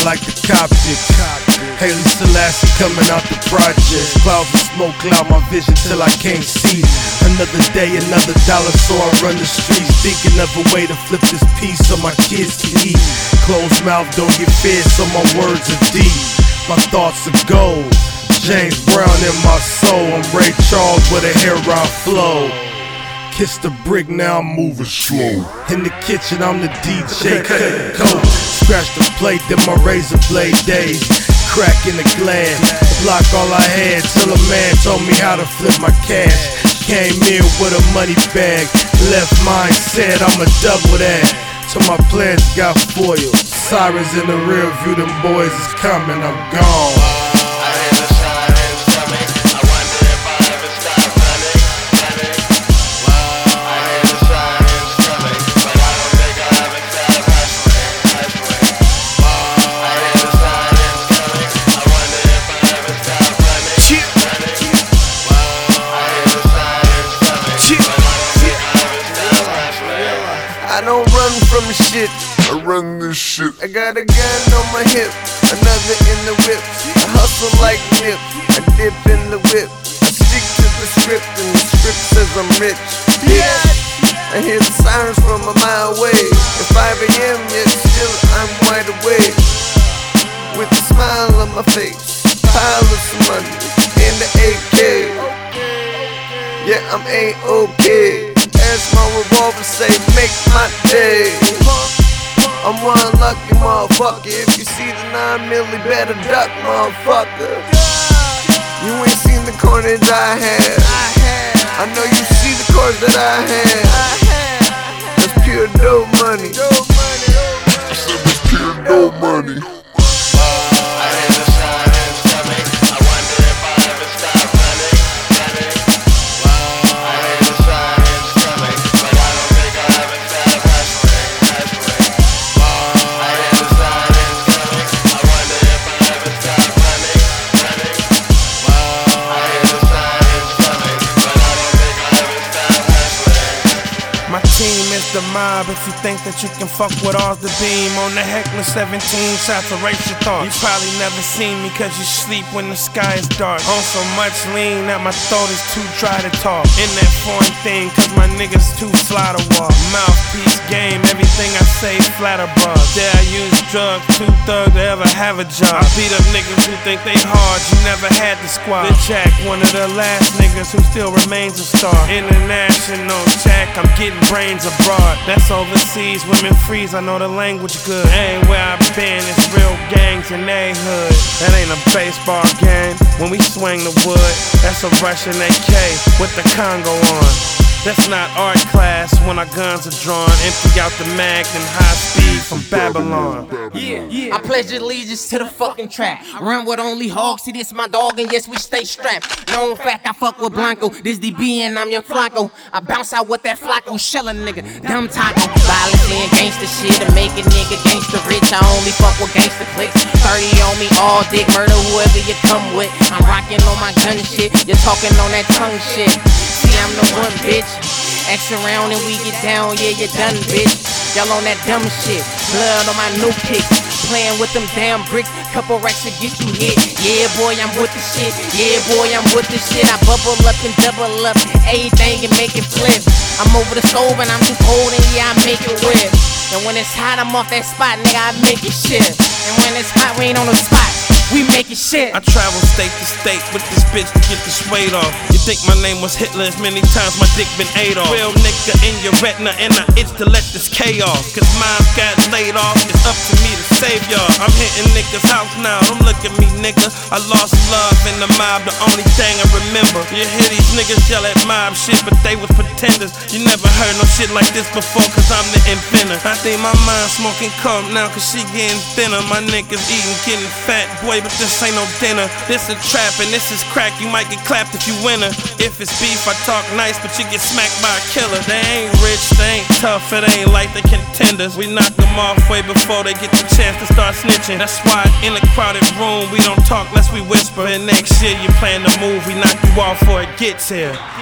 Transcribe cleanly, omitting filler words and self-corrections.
like the Coptics. Haile Selassie coming out the projects. Clouds of smoke cloud my vision till I can't see. Another day, another dollar, so I run the streets, thinking of a way to flip this piece so my kids can eat. Closed mouth don't get fed, so my words are deep. My thoughts are gold. James Brown in my soul. I'm Ray Charles with a hair round flow. Kiss the brick, now I'm moving slow. In the kitchen, I'm the DJ, cutting coat. Scratch the plate, then my razor blade days. Crack in the glass, block all I had till a man told me how to flip my cash. Came in with a money bag, left mine said I'ma double that. Till my plans got foiled. Sirens in the rear view, them boys is coming, I'm gone. I don't run from the shit, I run this shit. I got a gun on my hip, another in the whip. I hustle like Nip, I dip in the whip. I stick to the script and the script says I'm rich. Yeah, I hear the sirens from a mile away. At 5 AM yet still I'm wide awake. With a smile on my face, pile of some money in the AK. Yeah, I'm A-OK. As my revolver say, make my day. I'm one lucky motherfucker. If you see the 9 milli, better duck, motherfucker. You ain't seen the carnage I had. I know you see the cars that I had. That's pure dope money. I said that's pure dope money. My team is the mob. If you think that you can fuck with all the beam on the Heckler 17 shots, erase your thoughts. You probably never seen me cause you sleep when the sky is dark. On so much lean that my throat is too dry to talk. In that foreign thing cause my niggas too fly to walk. Mouthpiece game, everything I say flatter bars. Dare I use drugs, too thug to ever have a job. I beat up niggas who think they hard, you never had the squad. The Jack, one of the last niggas who still remains a star. International Jack, I'm getting brains abroad. That's overseas, women freeze, I know the language good. Everywhere I've been, it's real gangs in they hood. That ain't a baseball game when we swing the wood. That's a Russian AK with the Congo on. That's not art class when our guns are drawn. Empty out the mag and high speed from Babylon. Yeah, I pledge allegiance to the fucking trap. Run with only hogs, see this my dog and yes we stay strapped. Known fact I fuck with Blanco, this DB and I'm your Flacco. I bounce out with that Flacco, shell a nigga, dumb taco. Violence and gangsta shit to make a nigga gangsta rich. I only fuck with gangsta clicks. 30 on me, all dick, murder whoever you come with. I'm rocking on my gun shit, you're talking on that tongue shit. See I'm the one bitch. X around and we get down, yeah, you done, bitch. Y'all on that dumb shit. Blood on my new kicks. Playing with them damn bricks. Couple racks to get you hit. Yeah, boy, I'm with the shit. Yeah, boy, I'm with the shit. I bubble up and double up. Everything and make it flip. I'm over the stove and I'm too cold and yeah, I make it whip. And when it's hot, I'm off that spot, nigga, I make it shift. And when it's hot, we ain't on the spot. We make it shit. I travel state to state with this bitch to get this weight off. You think my name was Hitler as many times my dick been ate off. Real nigga in your retina and I itch to let this K off. Cause mine got laid off, it's up to me to save y'all. I'm hitting niggas' house now, don't look at me nigga. I lost love in the mob, the only thing I remember. You hear these niggas yell at mob shit, but they was pretenders. You never heard no shit like this before cause I'm the inventor. I think my mind smoking coke now cause she getting thinner. My niggas eating, getting fat, boy, but this ain't no dinner. This a trap and this is crack, you might get clapped if you winner. If it's beef, I talk nice, but you get smacked by a killer. They ain't rich, they ain't tough, it ain't like the contenders. We knock them off way before they get the chance to start snitching. That's why in a crowded room, we don't talk lest we whisper. And next year you plan to move, we knock you off before it gets here.